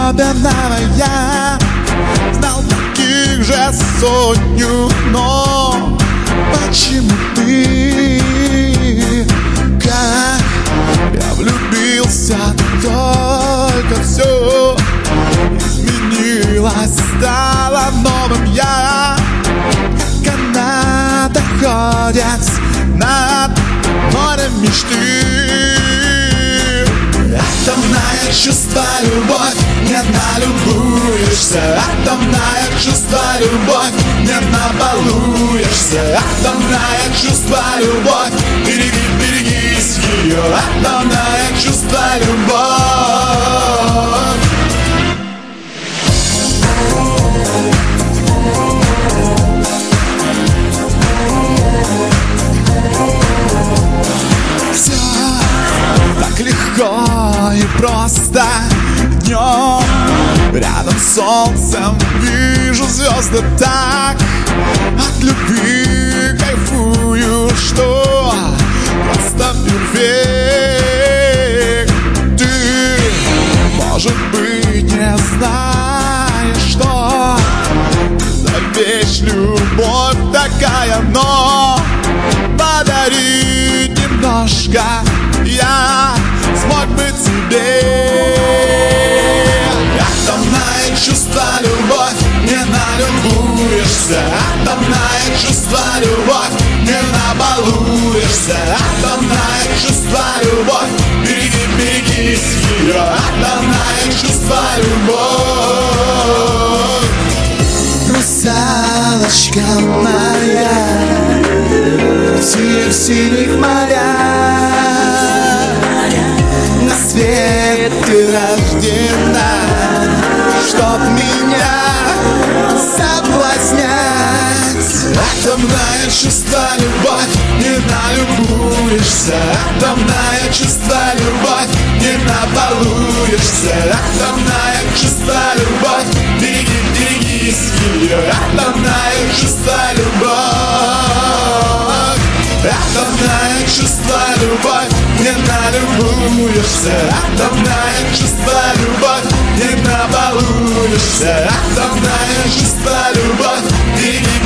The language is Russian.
особенного. Знал таких же сотню, но почему ты? Как я влюбился, только все изменилось, стало новым я. Канаты ходят над морем мечты. Атомное чувство, любовь, не налюбуешься. Атомное чувство, любовь, не набалуешься. Атомное чувство, любовь, берегись ее. Атомное чувство, любовь. Так легко и просто днем рядом с солнцем вижу звезды так. От любви кайфую, что просто перфект. Ты, может быть, не знаешь, что за вещь любовь такая, но подарить немножко я смог бы тебе. Атомное чувство, любовь, не налюбуешься. Атомное чувство, любовь, не набалуешься. Атомное чувство, любовь, берегись ее. Атомное чувство, любовь. Русалочка моя, в синих морях на свет ты рождена, чтоб меня соблазнять. Атомное чувство, любовь, не налюбуешься. Атомное чувство, любовь, не набалуешься. Атомное чувство, любовь, берегись ее. Атомное чувство, любовь. Атомное чувство, любовь, не налюбуешься. Атомное чувство, любовь, не набалуешься. Атомное чувство, любовь, берегись.